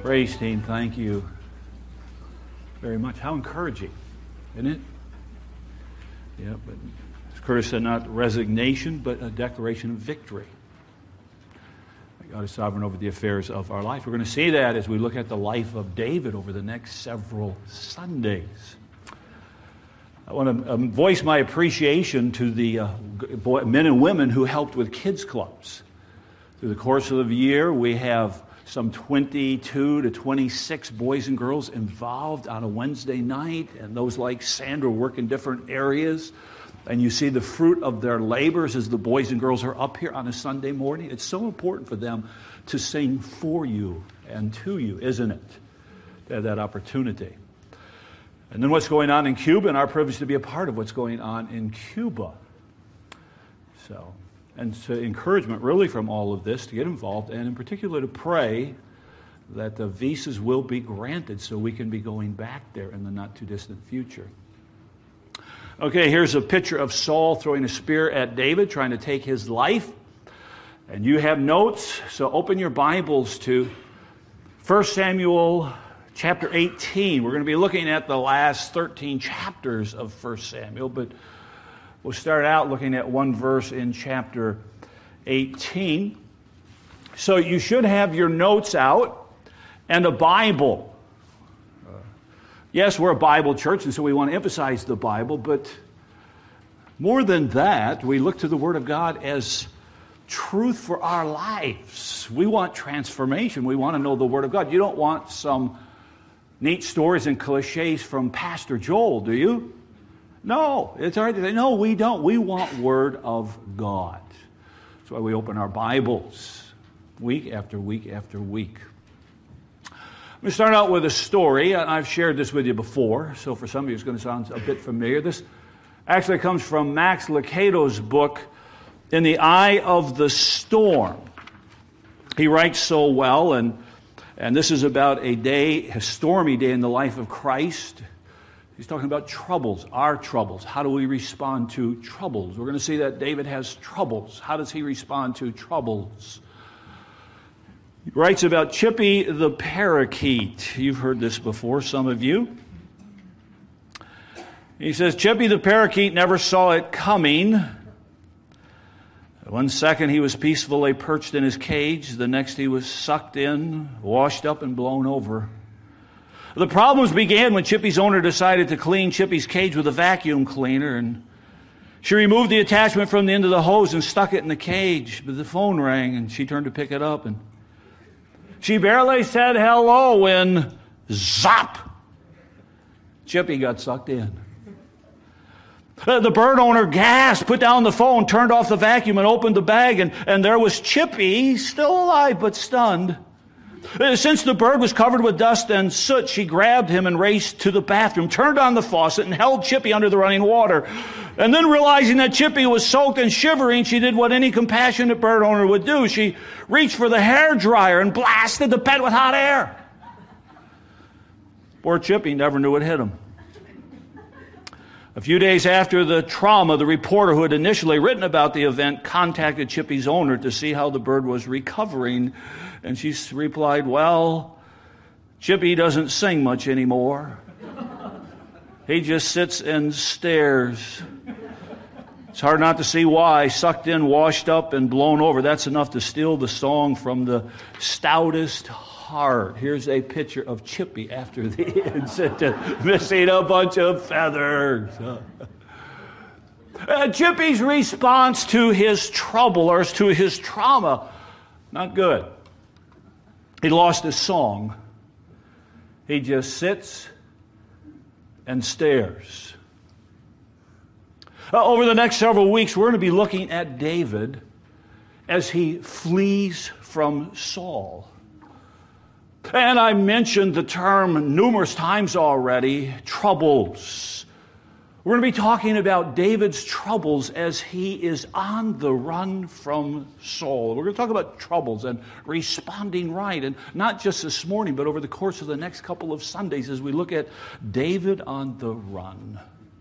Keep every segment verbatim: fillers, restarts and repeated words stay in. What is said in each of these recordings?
Praise team, thank you very much. How encouraging, isn't it? Yeah, but as Curtis said, not resignation, but a declaration of victory. God is sovereign over the affairs of our life. We're going to see that as we look at the life of David over the next several Sundays. I want to um, voice my appreciation to the uh, boy, men and women who helped with kids clubs. Through the course of the year, we have some twenty-two to twenty-six boys and girls involved on a Wednesday night, and those like Sandra work in different areas. And you see the fruit of their labors as the boys and girls are up here on a Sunday morning. It's so important for them to sing for you and to you, isn't it? To have that opportunity. And then what's going on in Cuba, and our privilege to be a part of what's going on in Cuba. So, and so encouragement really from all of this to get involved, and in particular to pray that the visas will be granted so we can be going back there in the not too distant future. Okay, here's a picture of Saul throwing a spear at David, trying to take his life. And you have notes, so open your Bibles to First Samuel chapter eighteen. We're going to be looking at the last thirteen chapters of First Samuel, but we'll start out looking at one verse in chapter eighteen. So you should have your notes out and a Bible. Yes, we're a Bible church, and so we want to emphasize the Bible, but more than that, we look to the Word of God as truth for our lives. We want transformation. We want to know the Word of God. You don't want some neat stories and cliches from Pastor Joel, do you? No, it's all right to say, no, we don't. We want Word of God. That's why we open our Bibles week after week after week. I'm going to start out with a story. I've shared this with you before, so for some of you it's going to sound a bit familiar. This actually comes from Max Lucado's book, In the Eye of the Storm. He writes so well, and, and this is about a day, a stormy day in the life of Christ. He's talking about troubles, our troubles. How do we respond to troubles? We're going to see that David has troubles. How does he respond to troubles? He writes about Chippy the parakeet. You've heard this before, some of you. He says, Chippy the parakeet never saw it coming. One second he was peacefully perched in his cage. The next he was sucked in, washed up, and blown over. The problems began when Chippy's owner decided to clean Chippy's cage with a vacuum cleaner, and she removed the attachment from the end of the hose and stuck it in the cage. But the phone rang, and she turned to pick it up, and she barely said hello when, zop, Chippy got sucked in. The bird owner gasped, put down the phone, turned off the vacuum, and opened the bag, and, and there was Chippy, still alive but stunned. Since the bird was covered with dust and soot, she grabbed him and raced to the bathroom, turned on the faucet, and held Chippy under the running water. And then realizing that Chippy was soaked and shivering, she did what any compassionate bird owner would do. She reached for the hairdryer and blasted the pet with hot air. Poor Chippy never knew it hit him. A few days after the trauma, the reporter who had initially written about the event contacted Chippy's owner to see how the bird was recovering. And she replied, well, Chippy doesn't sing much anymore. He just sits and stares. It's hard not to see why. Sucked in, washed up, and blown over. That's enough to steal the song from the stoutest heart. Here's a picture of Chippy after the incident, missing a bunch of feathers. Uh, Chippy's response to his trouble, or to his trauma, not good. He lost his song. He just sits and stares. Uh, over the next several weeks, we're going to be looking at David as he flees from Saul. And I mentioned the term numerous times already, troubles. We're going to be talking about David's troubles as he is on the run from Saul. We're going to talk about troubles and responding right, and not just this morning, but over the course of the next couple of Sundays as we look at David on the run.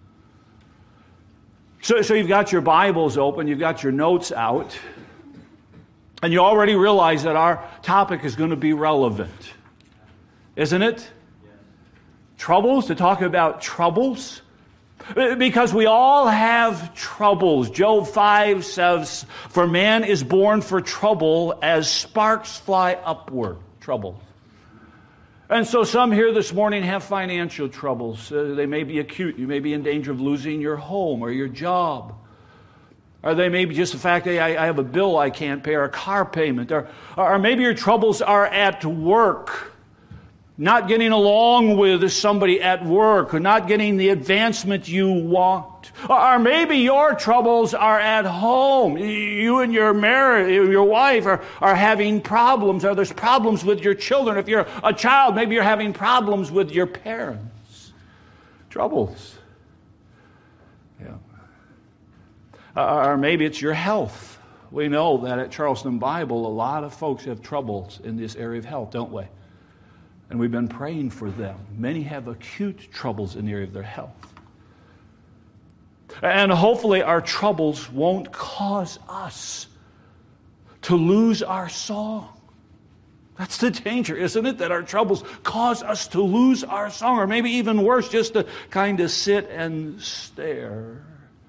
So, so you've got your Bibles open, you've got your notes out, and you already realize that our topic is going to be relevant. isn't it? Yes. Troubles, to talk about troubles. Because we all have troubles. Job five says, for man is born for trouble as sparks fly upward. Trouble. And so some here this morning have financial troubles. Uh, they may be acute. You may be in danger of losing your home or your job. Or they may be just the fact that I, I have a bill I can't pay or a car payment. Or, or maybe your troubles are at work. Not getting along with somebody at work, or not getting the advancement you want. Or maybe your troubles are at home. You and your marriage, your wife are, are having problems, or there's problems with your children. If you're a child, maybe you're having problems with your parents. Troubles. Yeah. Or maybe it's your health. We know that at Charleston Bible, a lot of folks have troubles in this area of health, don't we? And we've been praying for them. Many have acute troubles in the area of their health. And hopefully our troubles won't cause us to lose our song. That's the danger, isn't it? That our troubles cause us to lose our song. Or maybe even worse, just to kind of sit and stare.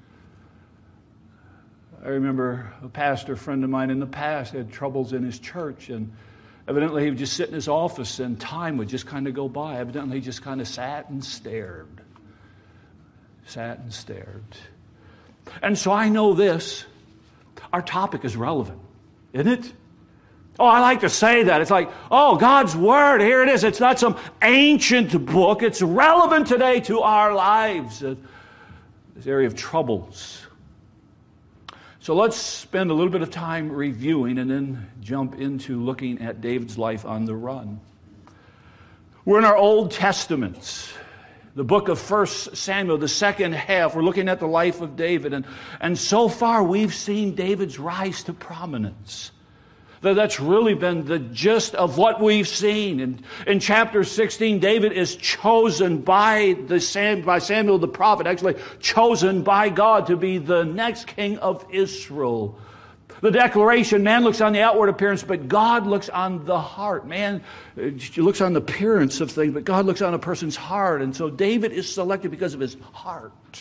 I remember a pastor friend of mine in the past had troubles in his church, and evidently he would just sit in his office and time would just kind of go by. Evidently he just kind of sat and stared. Sat and stared. And so I know this. Our topic is relevant, isn't it? Oh, I like to say that. It's like, oh, God's Word, here it is. It's not some ancient book. It's relevant today to our lives. Uh, this area of troubles. So let's spend a little bit of time reviewing and then jump into looking at David's life on the run. We're in our Old Testaments, the book of First Samuel, the second half. We're looking at the life of David. And, and so far, we've seen David's rise to prominence. That's really been the gist of what we've seen. In, in chapter sixteen, David is chosen by, the Sam, by Samuel the prophet, actually chosen by God to be the next king of Israel. The declaration, man looks on the outward appearance, but God looks on the heart. Man looks on the appearance of things, but God looks on a person's heart. And so David is selected because of his heart.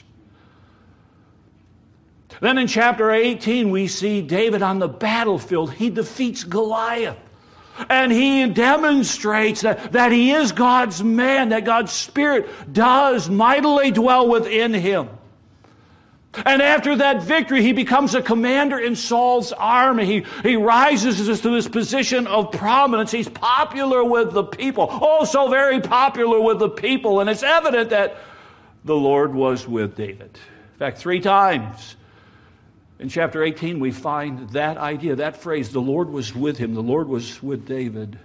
Then in chapter eighteen, we see David on the battlefield. He defeats Goliath. And he demonstrates that, that he is God's man, that God's Spirit does mightily dwell within him. And after that victory, he becomes a commander in Saul's army. He, he rises to this position of prominence. He's popular with the people. Oh, so very popular with the people. And it's evident that the Lord was with David. In fact, three times in chapter eighteen, we find that idea, that phrase, the Lord was with him, the Lord was with David.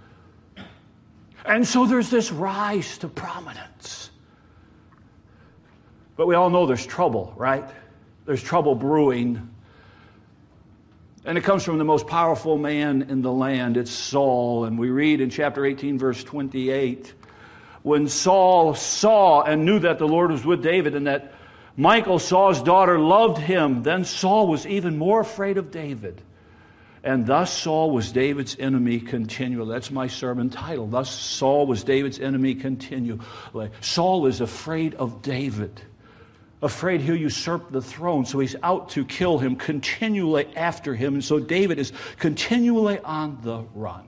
And so there's this rise to prominence. But we all know there's trouble, right? There's trouble brewing. And it comes from the most powerful man in the land. It's Saul. And we read in chapter eighteen, verse twenty-eight, when Saul saw and knew that the Lord was with David and that Michal, Saul's daughter, loved him, then Saul was even more afraid of David. And thus Saul was David's enemy continually. That's my sermon title. Thus Saul was David's enemy continually. Saul is afraid of David. Afraid he'll usurp the throne. So he's out to kill him, continually after him. And so David is continually on the run.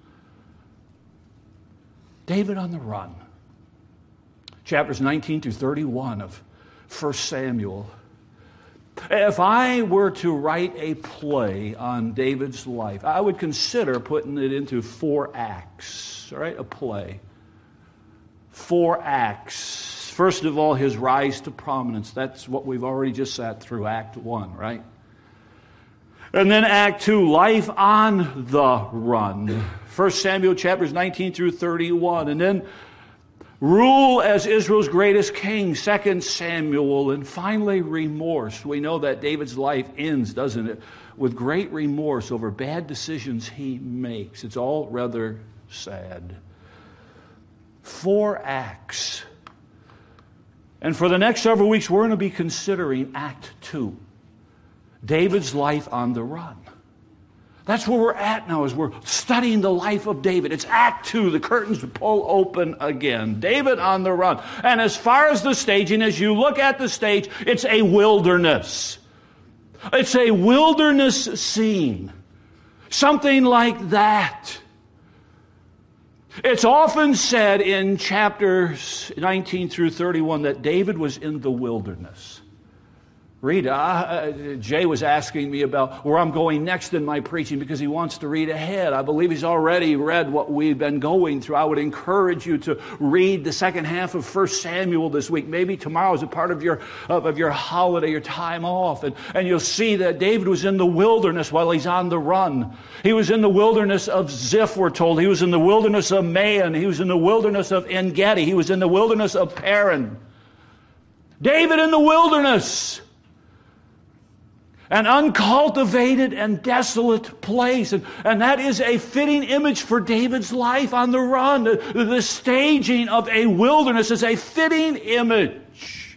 David on the run. Chapters nineteen through thirty-one of First Samuel. If I were to write a play on David's life, I would consider putting it into four acts. All right, a play. Four acts. First of all, his rise to prominence. That's what we've already just sat through, Act One, right? And then Act Two, life on the run. First Samuel chapters nineteen through thirty-one. And then rule as Israel's greatest king, Second Samuel, and finally remorse. We know that David's life ends, doesn't it, with great remorse over bad decisions he makes. It's all rather sad. Four acts. And for the next several weeks, we're going to be considering Act Two, David's life on the run. That's where we're at now, as we're studying the life of David. It's Act Two. The curtains pull open again. David on the run. And as far as the staging, as you look at the stage, it's a wilderness. It's a wilderness scene. Something like that. It's often said in chapters nineteen through thirty-one that David was in the wilderness. Read, uh, Jay was asking me about where I'm going next in my preaching because he wants to read ahead. I believe he's already read what we've been going through. I would encourage you to read the second half of First Samuel this week. Maybe tomorrow is a part of your of, of your holiday, your time off. And, and you'll see that David was in the wilderness while he's on the run. He was in the wilderness of Ziph, we're told. He was in the wilderness of Maon. He was in the wilderness of En-Gedi. He was in the wilderness of Paran. David in the wilderness. An uncultivated and desolate place. And, and that is a fitting image for David's life on the run. The, the staging of a wilderness is a fitting image.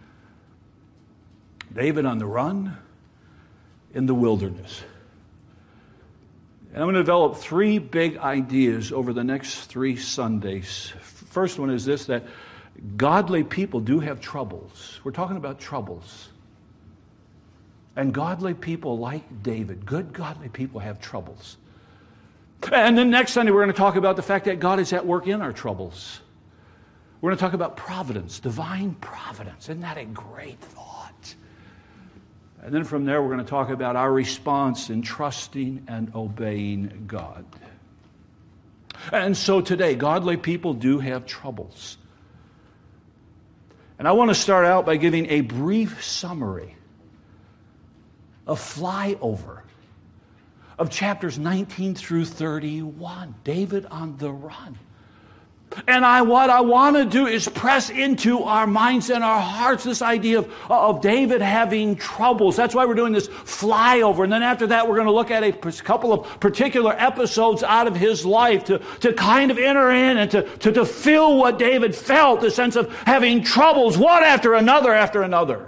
David on the run in the wilderness. And I'm going to develop three big ideas over the next three Sundays. First one is this, that godly people do have troubles. We're talking about troubles. And godly people like David, good godly people have troubles. And then next Sunday we're going to talk about the fact that God is at work in our troubles. We're going to talk about providence, divine providence. Isn't that a great thought? And then from there we're going to talk about our response in trusting and obeying God. And so today, godly people do have troubles. And I want to start out by giving a brief summary, a flyover of chapters nineteen through thirty-one. David on the run. And I, what I want to do is press into our minds and our hearts this idea of, of David having troubles. That's why we're doing this flyover. And then after that, we're going to look at a couple of particular episodes out of his life to, to kind of enter in and to, to, to feel what David felt, the sense of having troubles, one after another after another.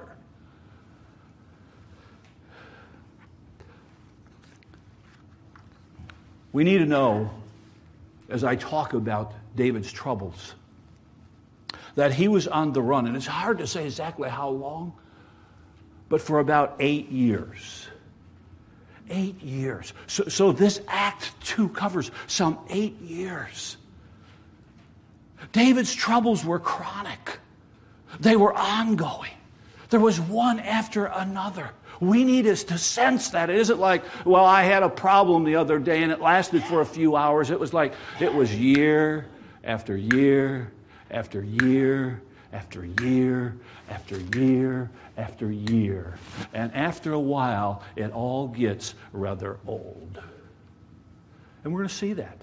We need to know, as I talk about David's troubles, that he was on the run. And it's hard to say exactly how long, but for about eight years. Eight years. So, so this Act Two covers some eight years. David's troubles were chronic. They were ongoing. There was one after another. We need us to sense that. It isn't like, well, I had a problem the other day and it lasted for a few hours. It was like, it was year after year after year after year after year after year. And after a while, it all gets rather old. And we're going to see that.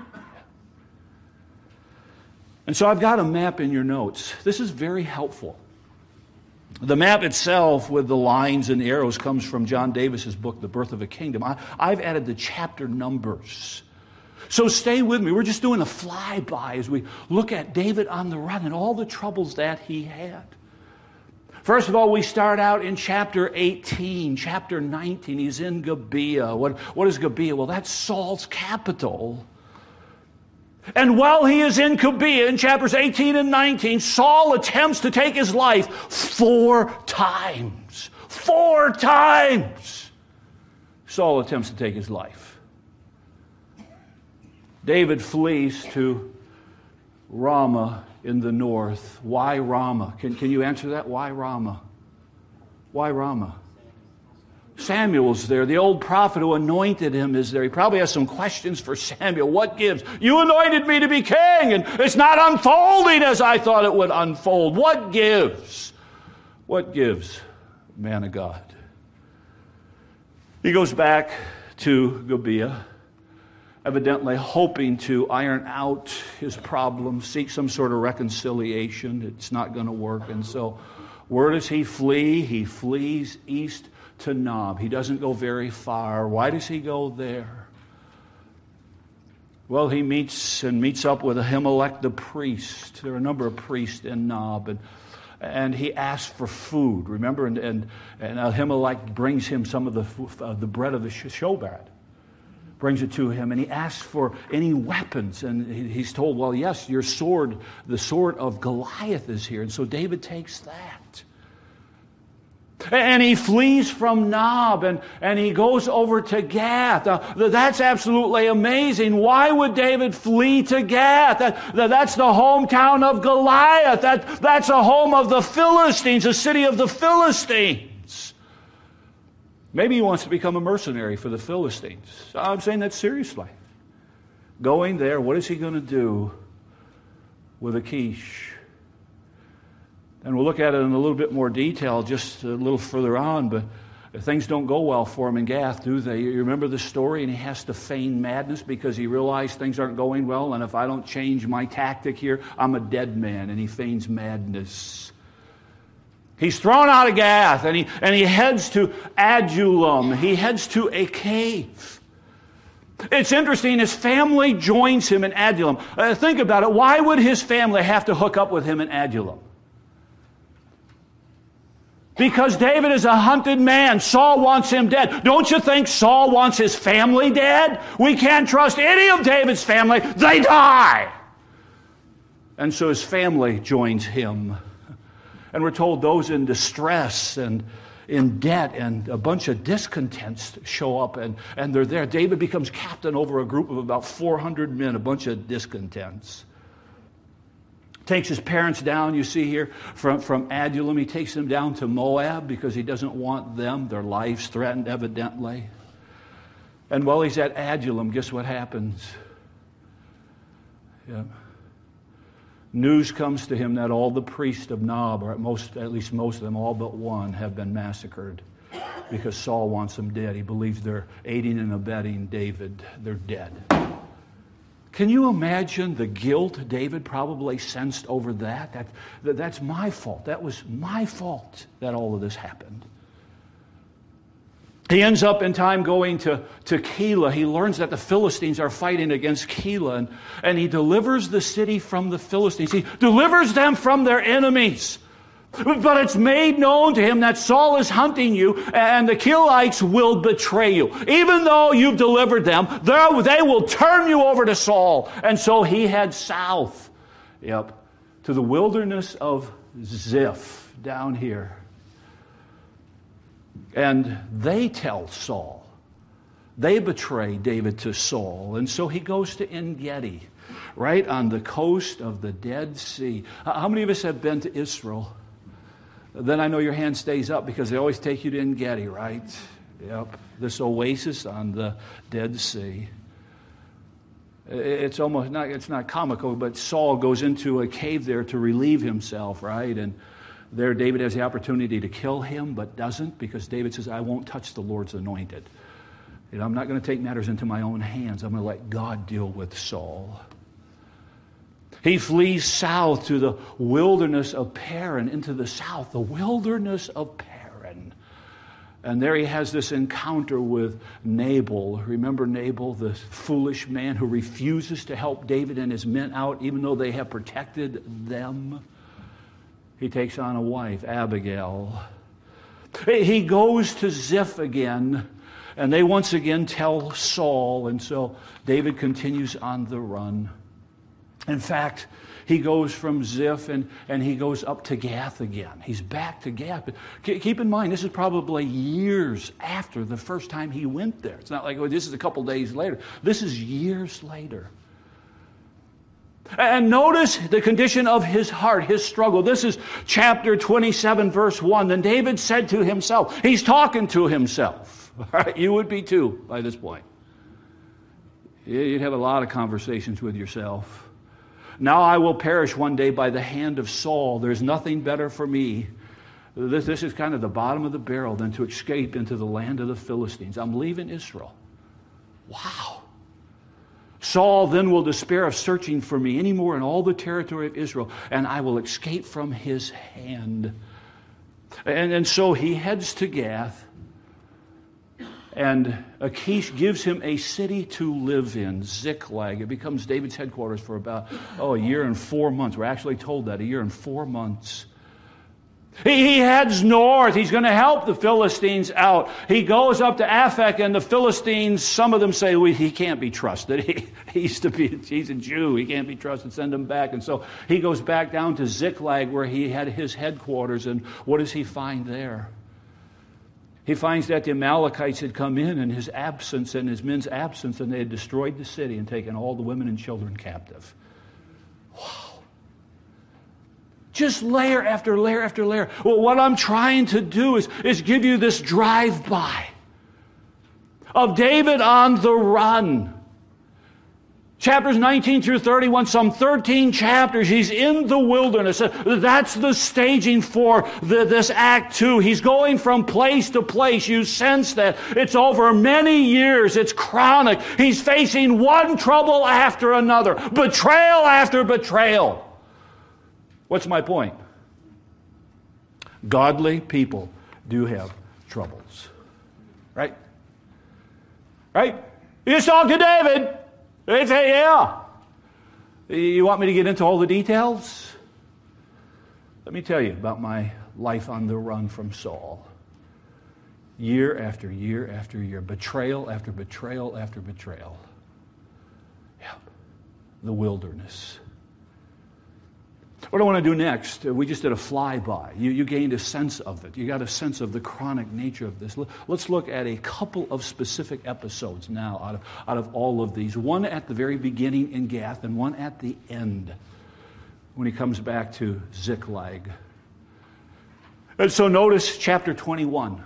And so I've got a map in your notes. This is very helpful. The map itself with the lines and arrows comes from John Davis's book, The Birth of a Kingdom. I, I've added the chapter numbers. So stay with me. We're just doing a flyby as we look at David on the run and all the troubles that he had. First of all, we start out in chapter eighteen. Chapter nineteen, he's in Gibeah. What, what is Gibeah? Well, that's Saul's capital. And while he is in Gibeah, in chapters eighteen and nineteen, Saul attempts to take his life four times. Four times! Saul attempts to take his life. David flees to Ramah in the north. Why Ramah? Can, can you answer that? Why Ramah? Why Ramah? Samuel's there. The old prophet who anointed him is there. He probably has some questions for Samuel. What gives? You anointed me to be king, and it's not unfolding as I thought it would unfold. What gives? What gives, man of God? He goes back to Gibeah, evidently hoping to iron out his problems, seek some sort of reconciliation. It's not going to work. And so where does he flee? He flees east to Nob. He doesn't go very far. Why does he go there? Well, he meets and meets up with Ahimelech the priest. There are a number of priests in Nob, and and he asks for food. Remember, and and, and Ahimelech brings him some of the uh, the bread of the showbread. brings it to him, and he asks for any weapons. And he's told, well, yes, your sword, the sword of Goliath is here. And so David takes that. And he flees from Nob, and, and he goes over to Gath. Now, that's absolutely amazing. Why would David flee to Gath? That, that, that's the hometown of Goliath. That, that's a home of the Philistines, a city of the Philistines. Maybe he wants to become a mercenary for the Philistines. I'm saying that seriously. Going there, what is he going to do with Achish? And we'll look at it in a little bit more detail just a little further on, but things don't go well for him in Gath, do they? You remember the story? And he has to feign madness because he realized things aren't going well, and if I don't change my tactic here, I'm a dead man, and he feigns madness. He's thrown out of Gath, and he, and he heads to Adullam. He heads to a cave. It's interesting, his family joins him in Adullam. Uh, think about it. Why would his family have to hook up with him in Adullam? Because David is a hunted man. Saul wants him dead. Don't you think Saul wants his family dead? We can't trust any of David's family. They die. And so his family joins him. And we're told those in distress and in debt and a bunch of discontents show up, and, and they're there. David becomes captain over a group of about four hundred men, a bunch of discontents. Takes his parents down, you see here, from, from Adullam. He takes them down to Moab because he doesn't want them, their lives threatened evidently. And while he's at Adullam, guess what happens? Yeah. News comes to him that all the priests of Nob, or at, most, at least most of them, all but one, have been massacred because Saul wants them dead. He believes they're aiding and abetting David. They're dead. Can you imagine the guilt David probably sensed over that? That, that? That's my fault. That was my fault that all of this happened. He ends up in time going to, to Keilah. He learns that the Philistines are fighting against Keilah, and, and he delivers the city from the Philistines. He delivers them from their enemies. But it's made known to him that Saul is hunting you, and the Keilites will betray you. Even though you've delivered them, they will turn you over to Saul. And so he heads south, yep, to the wilderness of Ziph down here. And they tell Saul. They betray David to Saul. And so he goes to En-Gedi, right on the coast of the Dead Sea. How many of us have been to Israel? Then I know your hand stays up because they always take you to En-Gedi, right? Yep. This oasis on the Dead Sea. It's almost not, it's not comical, but Saul goes into a cave there to relieve himself, right? And there David has the opportunity to kill him, but doesn't, because David says, I won't touch the Lord's anointed. You know, I'm not going to take matters into my own hands. I'm going to let God deal with Saul. He flees south to the wilderness of Paran, into the south, the wilderness of Paran. And there he has this encounter with Nabal. Remember Nabal, the foolish man who refuses to help David and his men out, even though they have protected them? He takes on a wife, Abigail. He goes to Ziph again, and they once again tell Saul, and so David continues on the run. In fact, he goes from Ziph and, and he goes up to Gath again. He's back to Gath. But keep in mind, this is probably years after the first time he went there. It's not like, oh, this is a couple days later. This is years later. And notice the condition of his heart, his struggle. This is chapter twenty-seven, verse one. Then David said to himself, he's talking to himself. All right, you would be too by this point. You'd have a lot of conversations with yourself. Now I will perish one day by the hand of Saul. There's nothing better for me. This, this is kind of the bottom of the barrel than to escape into the land of the Philistines. I'm leaving Israel. Wow. Saul then will despair of searching for me anymore in all the territory of Israel, and I will escape from his hand. And, and so he heads to Gath, and Achish gives him a city to live in, Ziklag. It becomes David's headquarters for about, oh, a year and four months. We're actually told that, a year and four months. He, he heads north. He's going to help the Philistines out. He goes up to Aphek, and the Philistines, some of them say, well, he can't be trusted. He, he used to be, he's a Jew. He can't be trusted. Send him back. And so he goes back down to Ziklag, where he had his headquarters. And what does he find there? He finds that the Amalekites had come in in his absence and his men's absence, and they had destroyed the city and taken all the women and children captive. Wow. Just layer after layer after layer. Well, what I'm trying to do is, is give you this drive-by of David on the run. Chapters nineteen through thirty-one, some thirteen chapters, he's in the wilderness. That's the staging for the, this act two. He's going from place to place. You sense that. It's over many years. It's chronic. He's facing one trouble after another. Betrayal after betrayal. What's my point? Godly people do have troubles. Right? Right? You just talk to David. They say, yeah. You want me to get into all the details? Let me tell you about my life on the run from Saul. Year after year after year. Betrayal after betrayal after betrayal. Yeah. The wilderness. What I want to do next, we just did a flyby. You, you gained a sense of it. You got a sense of the chronic nature of this. Let's look at a couple of specific episodes now out of, out of all of these. One at the very beginning in Gath and one at the end when he comes back to Ziklag. And so notice chapter twenty-one.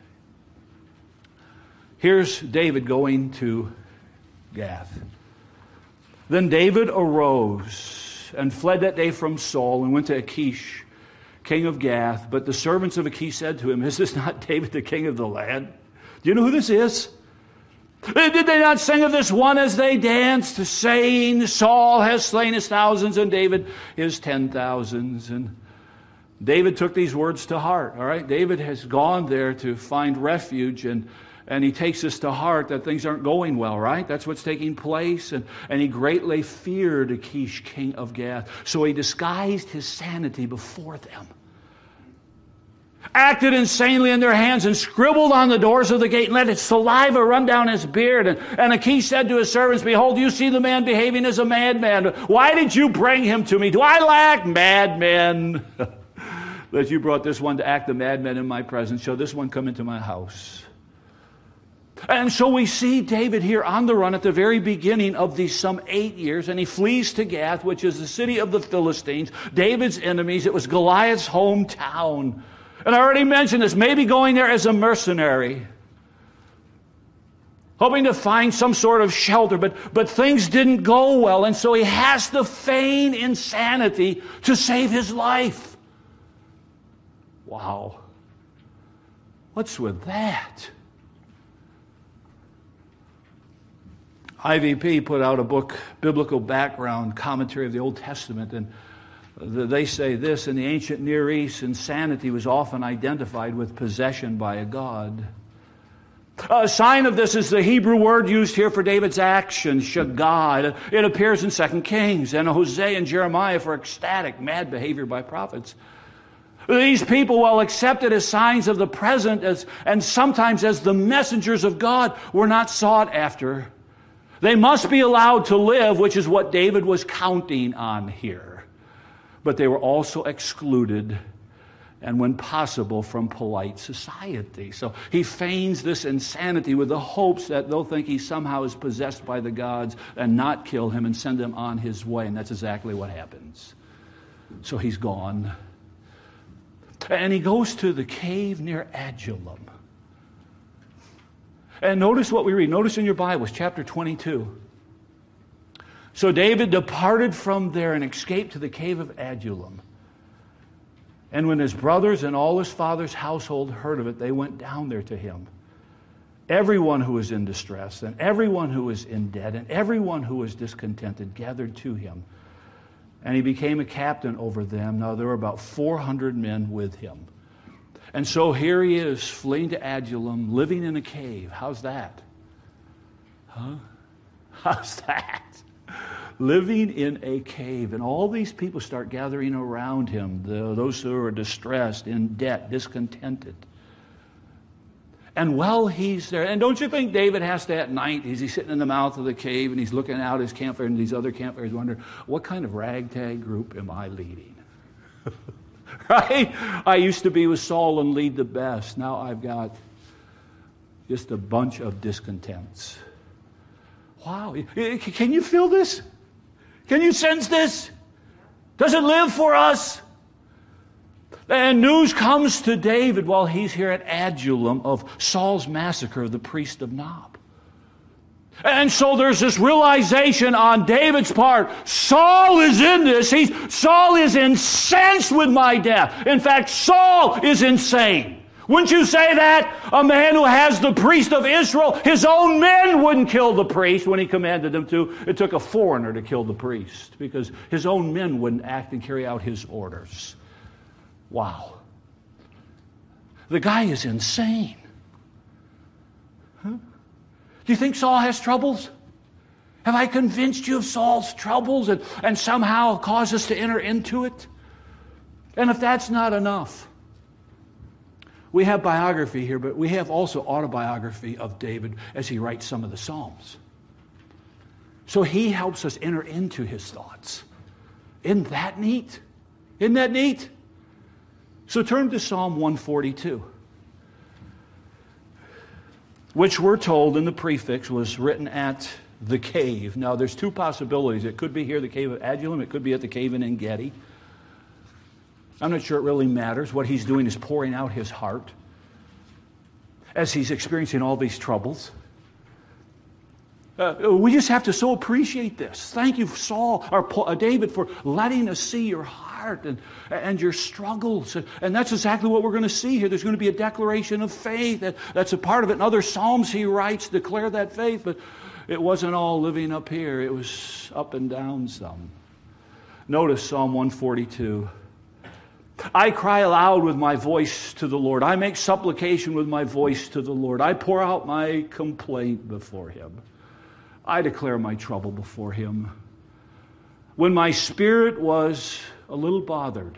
Here's David going to Gath. Then David arose and fled that day from Saul and went to Achish, king of Gath. But the servants of Achish said to him, is this not David, the king of the land? Do you know who this is? Did they not sing of this one as they danced, saying, Saul has slain his thousands and David his ten thousands? And David took these words to heart, all right? David has gone there to find refuge, and And he takes this to heart that things aren't going well, right? That's what's taking place. And, and he greatly feared Achish, king of Gath. So he disguised his sanity before them. Acted insanely in their hands and scribbled on the doors of the gate and let his saliva run down his beard. And, and Achish said to his servants, behold, you see the man behaving as a madman. Why did you bring him to me? Do I lack madmen? That you brought this one to act the madman in my presence. Shall this one come into my house? And so we see David here on the run at the very beginning of these some eight years, and he flees to Gath, which is the city of the Philistines, David's enemies. It was Goliath's hometown. And I already mentioned this, maybe going there as a mercenary, hoping to find some sort of shelter, but, but things didn't go well, and so he has to feign insanity to save his life. Wow. What's with that? I V P put out a book, Biblical Background, Commentary of the Old Testament, and they say this: in the ancient Near East, insanity was often identified with possession by a god. A sign of this is the Hebrew word used here for David's action, shagad. It appears in Second Kings, and Hosea and Jeremiah for ecstatic, mad behavior by prophets. These people, while accepted as signs of the present as, and sometimes as the messengers of God, were not sought after. They must be allowed to live, which is what David was counting on here. But they were also excluded, and when possible, from polite society. So he feigns this insanity with the hopes that they'll think he somehow is possessed by the gods and not kill him and send him on his way. And that's exactly what happens. So he's gone. And he goes to the cave near Adullam. And notice what we read. Notice in your Bibles, chapter twenty-two. So David departed from there and escaped to the cave of Adullam. And when his brothers and all his father's household heard of it, they went down there to him. Everyone who was in distress, and everyone who was in debt, and everyone who was discontented gathered to him. And he became a captain over them. Now there were about four hundred men with him. And so here he is, fleeing to Adullam, living in a cave. How's that? Huh? How's that? living in a cave. And all these people start gathering around him, the, those who are distressed, in debt, discontented. And while he's there, and don't you think David has to at night, is he sitting in the mouth of the cave and he's looking out his campfire and these other campfires wondering, what kind of ragtag group am I leading? Right? I used to be with Saul and lead the best. Now I've got just a bunch of discontents. Wow. Can you feel this? Can you sense this? Does it live for us? And news comes to David while he's here at Adullam of Saul's massacre of the priest of Nob. And so there's this realization on David's part, Saul is in this. He's, Saul is incensed with my death. In fact, Saul is insane. Wouldn't you say that? A man who has the priest of Israel, his own men wouldn't kill the priest when he commanded them to. It took a foreigner to kill the priest because his own men wouldn't act and carry out his orders. Wow. The guy is insane. Huh? Do you think Saul has troubles? Have I convinced you of Saul's troubles and, and somehow caused us to enter into it? And if that's not enough, we have biography here, but we have also autobiography of David as he writes some of the Psalms. So he helps us enter into his thoughts. Isn't that neat? Isn't that neat? So turn to Psalm one forty-two, which we're told in the prefix was written at the cave. Now there's two possibilities. It could be here, the cave of Adullam. It could be at the cave in En-Gedi. I'm not sure it really matters. What he's doing is pouring out his heart as he's experiencing all these troubles. Uh, we just have to so appreciate this. Thank you, Saul, or Paul, uh, David, for letting us see your heart and, and your struggles. And, and that's exactly what we're going to see here. There's going to be a declaration of faith. That, that's a part of it. In other Psalms he writes, declare that faith. But it wasn't all living up here. It was up and down some. Notice Psalm one forty-two. I cry aloud with my voice to the Lord. I make supplication with my voice to the Lord. I pour out my complaint before him. I declare my trouble before him. When my spirit was a little bothered,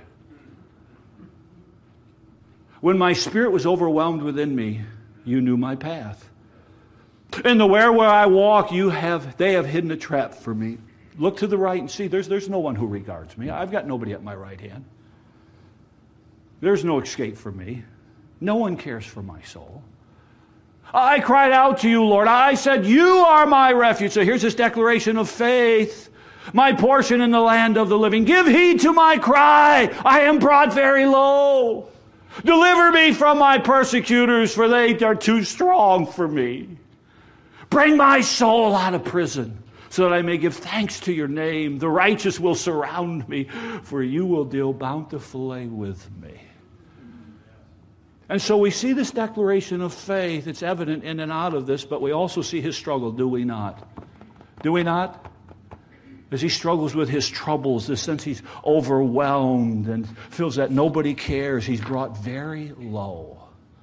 when my spirit was overwhelmed within me, you knew my path. In the where where I walk, you have they have hidden a trap for me. Look to the right and see, there's, there's no one who regards me. I've got nobody at my right hand. There's no escape for me. No one cares for my soul. I cried out to you, Lord. I said, you are my refuge. So here's this declaration of faith. My portion in the land of the living. Give heed to my cry. I am brought very low. Deliver me from my persecutors, for they are too strong for me. Bring my soul out of prison, so that I may give thanks to your name. The righteous will surround me, for you will deal bountifully with me. And so we see this declaration of faith. It's evident in and out of this, but we also see his struggle, do we not? Do we not? As he struggles with his troubles, the sense he's overwhelmed and feels that nobody cares, he's brought very low.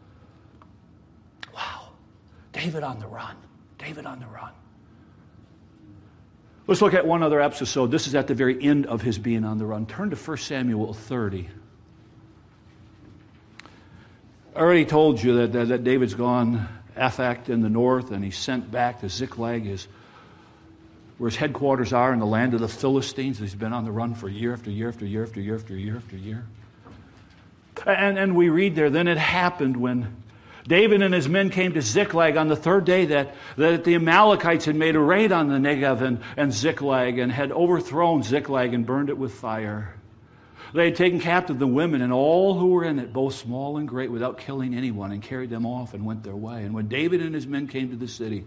Wow. David on the run. David on the run. Let's look at one other episode. This is at the very end of his being on the run. Turn to First Samuel thirty. I already told you that, that, that David's gone Aphek in the north, and he's sent back to Ziklag, his, where his headquarters are in the land of the Philistines. He's been on the run for year after year after year after year after year after year. And, and we read there, then it happened when David and his men came to Ziklag on the third day that, that the Amalekites had made a raid on the Negev and, and Ziklag and had overthrown Ziklag and burned it with fire. They had taken captive the women and all who were in it, both small and great, without killing anyone, and carried them off and went their way. And when David and his men came to the city,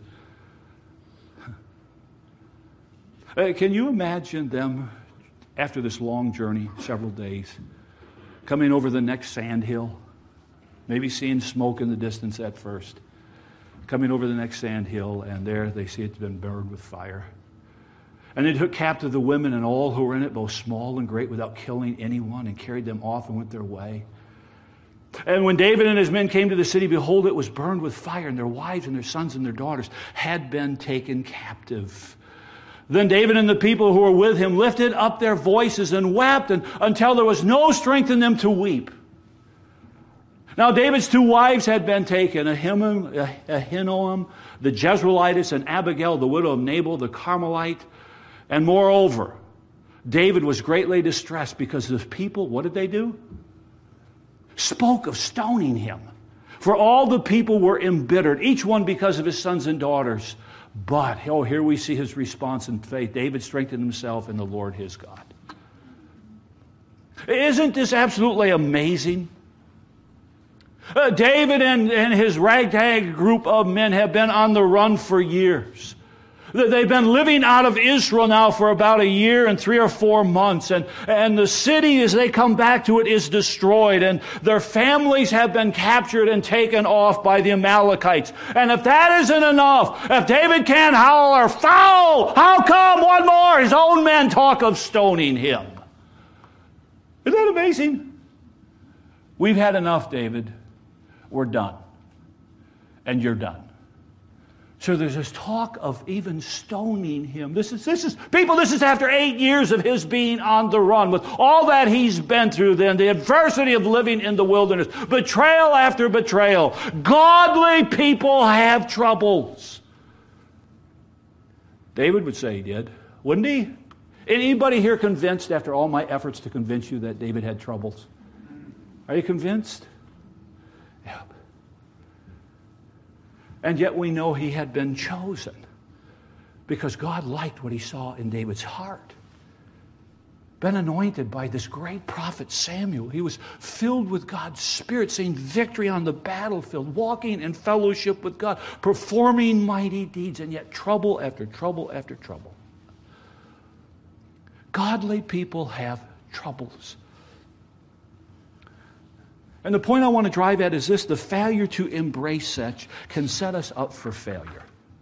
uh, can you imagine them, after this long journey, several days, coming over the next sand hill, maybe seeing smoke in the distance at first, coming over the next sand hill, and there they see it's been burned with fire. And they took captive the women and all who were in it, both small and great, without killing anyone, and carried them off and went their way. And when David and his men came to the city, behold, it was burned with fire, and their wives and their sons and their daughters had been taken captive. Then David and the people who were with him lifted up their voices and wept and, until there was no strength in them to weep. Now David's two wives had been taken, Ahinoam, Ahinoam the Jezreelitess, and Abigail, the widow of Nabal, the Carmelite. And moreover, David was greatly distressed because the people, what did they do? Spoke of stoning him. For all the people were embittered, each one because of his sons and daughters. But, oh, here we see his response in faith. David strengthened himself in the Lord his God. Isn't this absolutely amazing? Uh, David and, and his ragtag group of men have been on the run for years. They've been living out of Israel now for about a year and three or four months. And, and the city, as they come back to it, is destroyed. And their families have been captured and taken off by the Amalekites. And if that isn't enough, if David can't holler, foul, how come one more? His own men talk of stoning him. Isn't that amazing? We've had enough, David. We're done. And you're done. So there's this talk of even stoning him. This is, this is, people, this is after eight years of his being on the run, with all that he's been through then, the adversity of living in the wilderness, betrayal after betrayal. Godly people have troubles. David would say he did, wouldn't he? Anybody here convinced, after all my efforts to convince you, that David had troubles? Are you convinced? Yeah. And yet we know he had been chosen because God liked what he saw in David's heart. Been anointed by this great prophet Samuel. He was filled with God's Spirit, seeing victory on the battlefield, walking in fellowship with God, performing mighty deeds, and yet trouble after trouble after trouble. Godly people have troubles. And the point I want to drive at is this: the failure to embrace such can set us up for failure.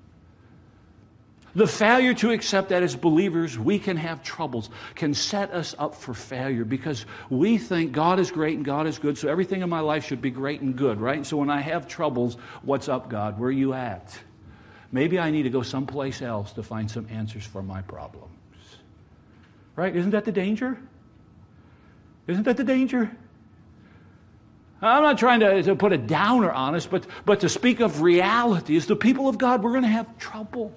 The failure to accept that as believers we can have troubles can set us up for failure because we think God is great and God is good, so everything in my life should be great and good, right? So when I have troubles, what's up, God? Where are you at? Maybe I need to go someplace else to find some answers for my problems. Right? Isn't that the danger? Isn't that the danger? I'm not trying to, to put a downer on us, but, but to speak of reality. As the people of God, we're going to have trouble.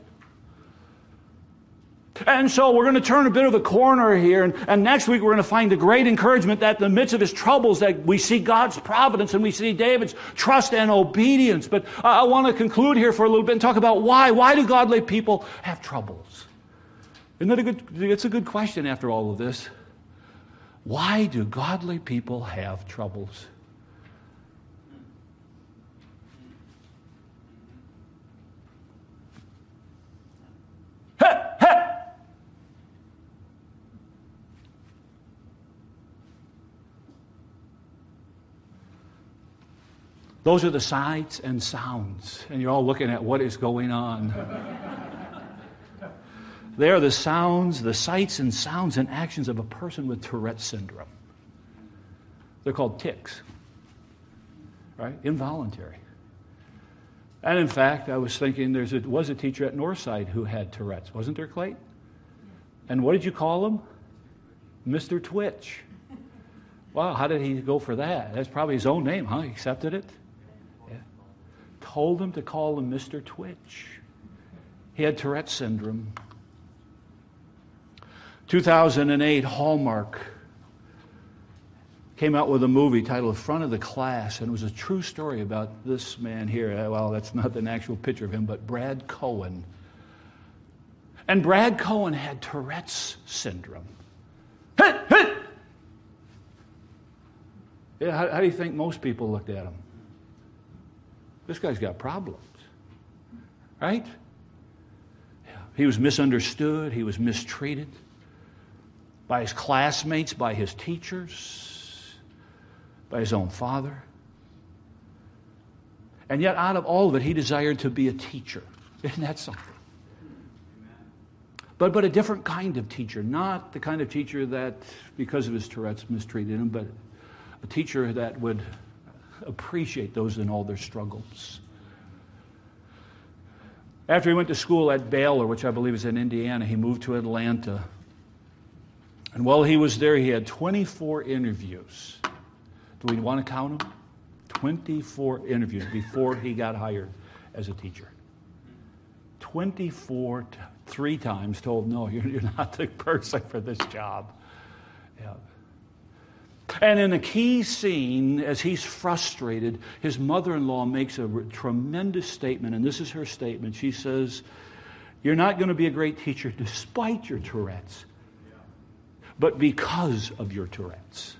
And so we're going to turn a bit of a corner here, and, and next week we're going to find the great encouragement that in the midst of his troubles that we see God's providence and we see David's trust and obedience. But I, I want to conclude here for a little bit and talk about why. Why do godly people have troubles? Isn't that a good, it's a good question after all of this. Why do godly people have troubles? Those are the sights and sounds, and you're all looking at what is going on. They are the sounds, the sights and sounds and actions of a person with Tourette syndrome. They're called tics, right? Involuntary. And in fact, I was thinking there was a teacher at Northside who had Tourette's. Wasn't there, Clayton? And what did you call him? Mister Twitch. Wow, how did he go for that? That's probably his own name, huh? He accepted it? Yeah. Told him to call him Mister Twitch. He had Tourette's syndrome. two thousand eight, Hallmark came out with a movie titled Front of the Class, and it was a true story about this man here. Well, that's not an actual picture of him, but Brad Cohen. And Brad Cohen had Tourette's syndrome. Hit, hit! Yeah, how, how do you think most people looked at him? This guy's got problems, right? Yeah. He was misunderstood. He was mistreated by his classmates, by his teachers, by his own father. And yet out of all of it, he desired to be a teacher. Isn't that something? But, but a different kind of teacher, not the kind of teacher that, because of his Tourette's, mistreated him, but a teacher that would appreciate those in all their struggles. After he went to school at Baylor, which I believe is in Indiana, he moved to Atlanta. And while he was there, he had twenty-four interviews. Do we want to count them? twenty-four interviews before he got hired as a teacher. twenty-four, three times told, no, you're, you're not the person for this job. Yeah. And in a key scene, as he's frustrated, his mother-in-law makes a tremendous statement, and this is her statement. She says, you're not going to be a great teacher despite your Tourette's, but because of your Tourette's.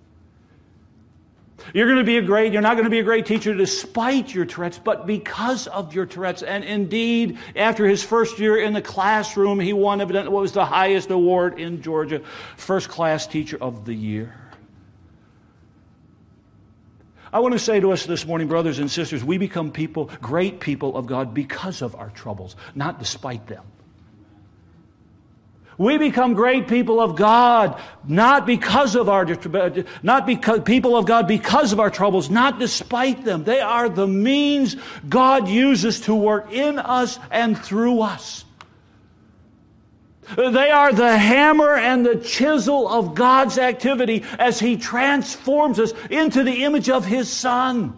You're going to be a great, you're not going to be a great teacher despite your Tourette's, but because of your Tourette's. And indeed, after his first year in the classroom, he won evidently what was the highest award in Georgia, First Class Teacher of the Year. I want to say to us this morning, brothers and sisters, we become people, great people of God because of our troubles, not despite them. We become great people of God, not because of our, not because, people of God because of our troubles, not despite them. They are the means God uses to work in us and through us. They are the hammer and the chisel of God's activity as He transforms us into the image of His Son.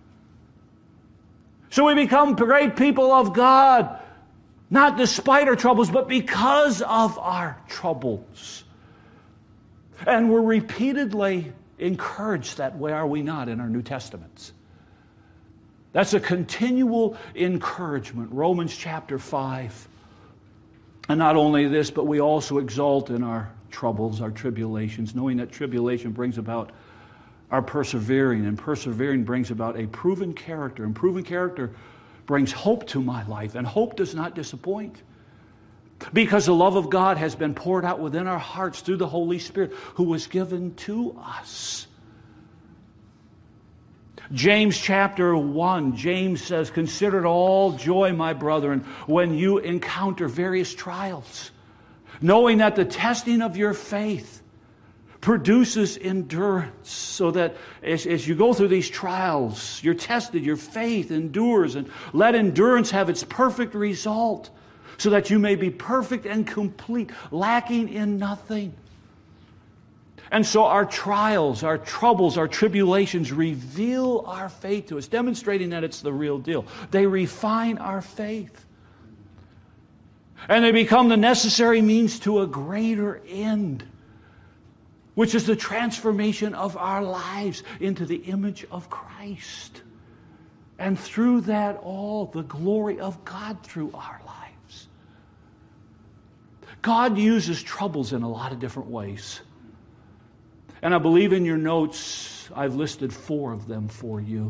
So we become great people of God, not despite our troubles, but because of our troubles. And we're repeatedly encouraged that way, are we not, in our New Testaments? That's a continual encouragement. Romans chapter five. And not only this, but we also exult in our troubles, our tribulations, knowing that tribulation brings about our persevering, and persevering brings about a proven character. And proven character brings hope to my life, and hope does not disappoint. Because the love of God has been poured out within our hearts through the Holy Spirit who was given to us. James chapter one, James says, consider it all joy, my brethren, when you encounter various trials, knowing that the testing of your faith produces endurance, so that as, as you go through these trials, you're tested, your faith endures, and let endurance have its perfect result, so that you may be perfect and complete, lacking in nothing. And so our trials, our troubles, our tribulations reveal our faith to us, demonstrating that it's the real deal. They refine our faith. And they become the necessary means to a greater end, which is the transformation of our lives into the image of Christ. And through that all, the glory of God through our lives. God uses troubles in a lot of different ways. And I believe in your notes, I've listed four of them for you.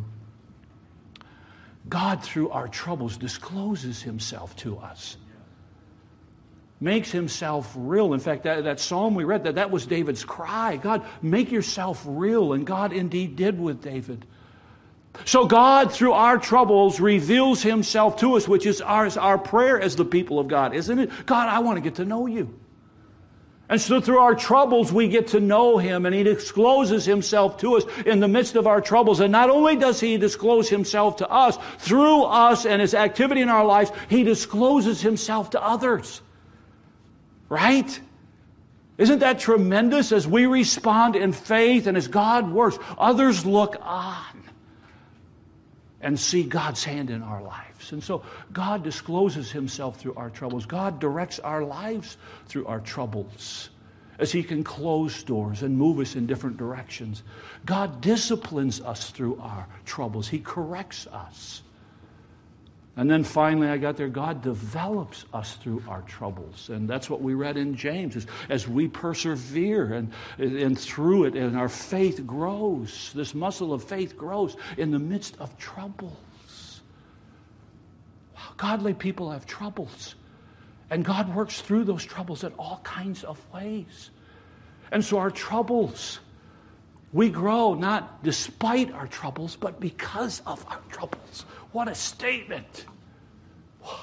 God, through our troubles, discloses Himself to us. Makes Himself real. In fact, that, that psalm we read, that, that was David's cry. God, make yourself real. And God indeed did with David. So God, through our troubles, reveals Himself to us, which is our, our prayer as the people of God, isn't it? God, I want to get to know You. And so through our troubles, we get to know Him, and He discloses Himself to us in the midst of our troubles. And not only does He disclose Himself to us, through us and His activity in our lives, He discloses Himself to others. Right? Isn't that tremendous? As we respond in faith and as God works, others look on and see God's hand in our lives. And so God discloses Himself through our troubles. God directs our lives through our troubles as He can close doors and move us in different directions. God disciplines us through our troubles. He corrects us. And then finally, I got there, God develops us through our troubles. And that's what we read in James. As, as we persevere and, and through it, and our faith grows, this muscle of faith grows in the midst of troubles. Wow, godly people have troubles. And God works through those troubles in all kinds of ways. And so our troubles, we grow not despite our troubles, but because of our troubles. What a statement. Wow.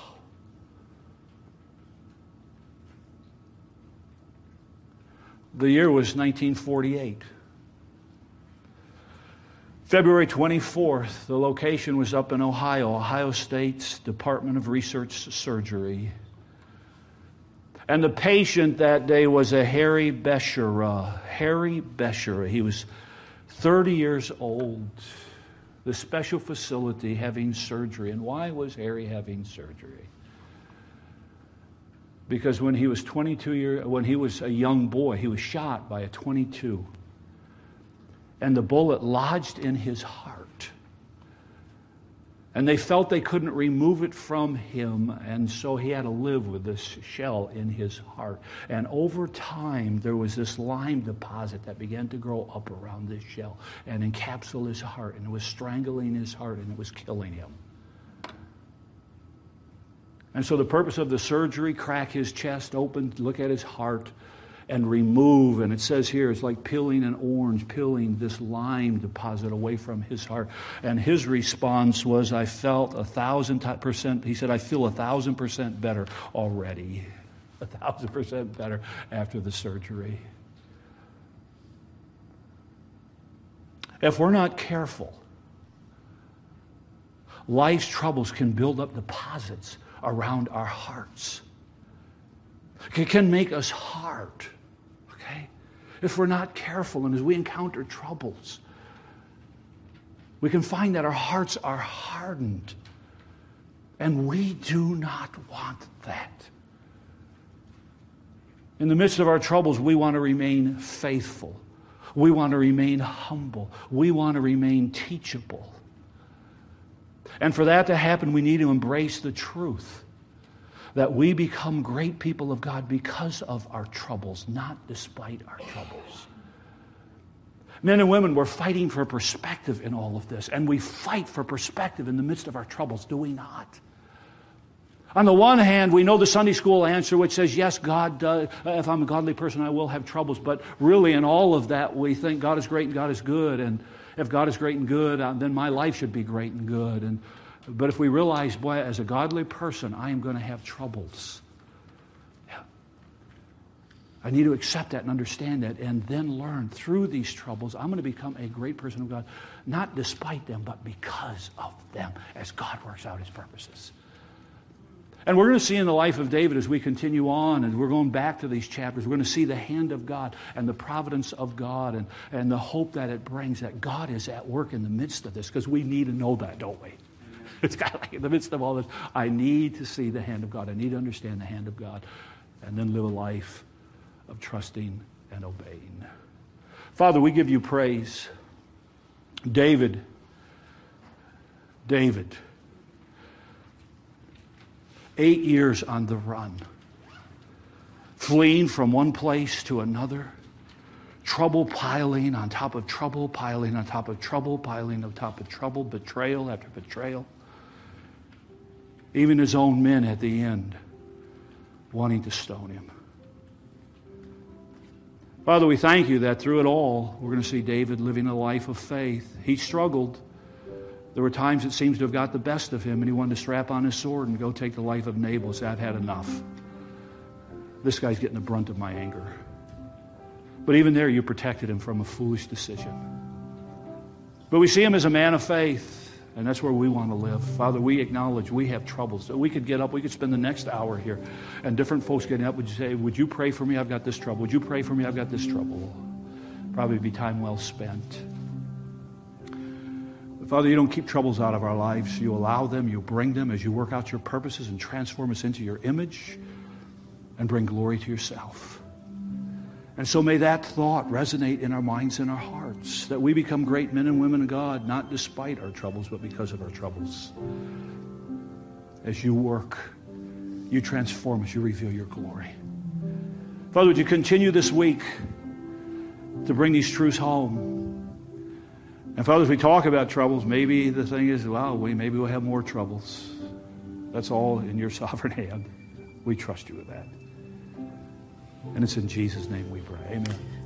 The year was nineteen forty-eight. February twenty-fourth, the location was up in Ohio, Ohio State's Department of Research Surgery. And the patient that day was a Harry Beshara. Harry Beshara. He was thirty years old. The special facility having surgery. And why was Harry having surgery? Because when he was twenty-two years, when he was a young boy, he was shot by a twenty-two. And the bullet lodged in his heart. And they felt they couldn't remove it from him, and so he had to live with this shell in his heart. And over time, there was this lime deposit that began to grow up around this shell and encapsulate his heart, and it was strangling his heart, and it was killing him. And so the purpose of the surgery, crack his chest open, look at his heart, and remove, and it says here, it's like peeling an orange, peeling this lime deposit away from his heart. And his response was, I felt a thousand percent, he said, I feel a thousand percent better already. A thousand percent better after the surgery. If we're not careful, life's troubles can build up deposits around our hearts. It can make us hard, okay? If we're not careful and as we encounter troubles, we can find that our hearts are hardened. And we do not want that. In the midst of our troubles, we want to remain faithful. We want to remain humble. We want to remain teachable. And for that to happen, we need to embrace the truth that we become great people of God because of our troubles, not despite our troubles. Men and women, we're fighting for perspective in all of this, and we fight for perspective in the midst of our troubles, do we not? On the one hand, we know the Sunday school answer, which says, yes, God does. If I'm a godly person, I will have troubles. But really, in all of that, we think God is great and God is good. And if God is great and good, then my life should be great and good. And But if we realize, boy, as a godly person, I am going to have troubles. Yeah. I need to accept that and understand that and then learn through these troubles, I'm going to become a great person of God, not despite them, but because of them, as God works out His purposes. And we're going to see in the life of David as we continue on, and we're going back to these chapters, we're going to see the hand of God and the providence of God and, and the hope that it brings, that God is at work in the midst of this, because we need to know that, don't we? It's kind of like in the midst of all this, I need to see the hand of God. I need to understand the hand of God and then live a life of trusting and obeying. Father, we give you praise. David, David, eight years on the run, fleeing from one place to another, trouble piling on top of trouble, piling on top of trouble, piling on top of trouble, betrayal after betrayal. Even his own men at the end wanting to stone him. Father, we thank you that through it all, we're going to see David living a life of faith. He struggled. There were times it seems to have got the best of him, and he wanted to strap on his sword and go take the life of Nabal and say, I've had enough. This guy's getting the brunt of my anger. But even there, you protected him from a foolish decision. But we see him as a man of faith. And that's where we want to live. Father, we acknowledge we have troubles. So we could get up, we could spend the next hour here, and different folks getting up would say, would you pray for me? I've got this trouble. Would you pray for me? I've got this trouble. Probably be time well spent. But Father, you don't keep troubles out of our lives. You allow them, you bring them as you work out your purposes and transform us into your image and bring glory to yourself. And so may that thought resonate in our minds and our hearts, that we become great men and women of God, not despite our troubles, but because of our troubles. As you work, you transform us, you reveal your glory. Father, would you continue this week to bring these truths home? And Father, as we talk about troubles, maybe the thing is, well, we, maybe we'll have more troubles. That's all in your sovereign hand. We trust you with that. And it's in Jesus' name we pray. Amen.